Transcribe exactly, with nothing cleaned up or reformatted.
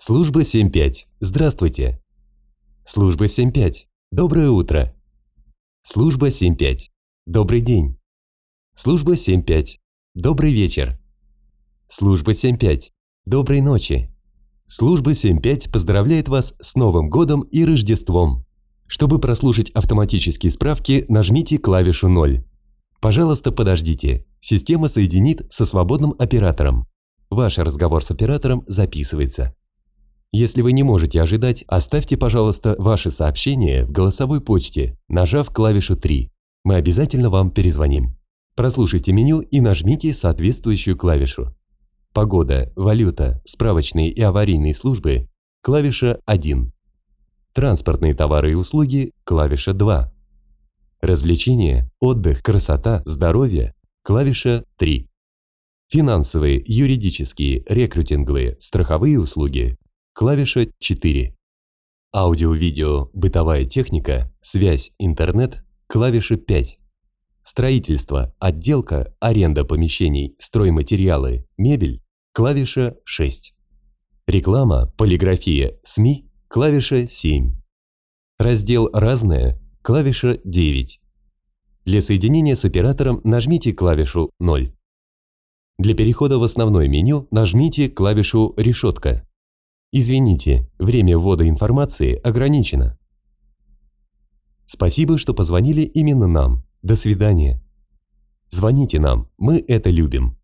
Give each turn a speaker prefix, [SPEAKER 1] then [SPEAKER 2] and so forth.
[SPEAKER 1] Служба семь пять. Здравствуйте. Служба семь пять. Доброе утро. Служба семь пять. Добрый день. Служба семь пять. Добрый вечер. Служба семь пять. Доброй ночи. Служба семь пять поздравляет вас с Новым годом и Рождеством. Чтобы прослушать автоматические справки, нажмите клавишу ноль. Пожалуйста, подождите. Система соединит со свободным оператором. Ваш разговор с оператором записывается. Если вы не можете ожидать, оставьте, пожалуйста, ваше сообщение в голосовой почте, нажав клавишу три. Мы обязательно вам перезвоним. Прослушайте меню и нажмите соответствующую клавишу. Погода, валюта, справочные и аварийные службы – клавиша один. Транспортные товары и услуги – клавиша два. Развлечения, отдых, красота, здоровье – клавиша три. Финансовые, юридические, рекрутинговые, страховые услуги – клавиша четыре. Аудио-видео, бытовая техника, связь, интернет – клавиша пять. Строительство, отделка, аренда помещений, стройматериалы, мебель – клавиша шесть. Реклама, полиграфия, СМИ – клавиша семь. Раздел «Разное» – клавиша девять. Для соединения с оператором нажмите клавишу ноль. Для перехода в основное меню нажмите клавишу «Решетка». Извините, время ввода информации ограничено. Спасибо, что позвонили именно нам. До свидания. Звоните нам, мы это любим.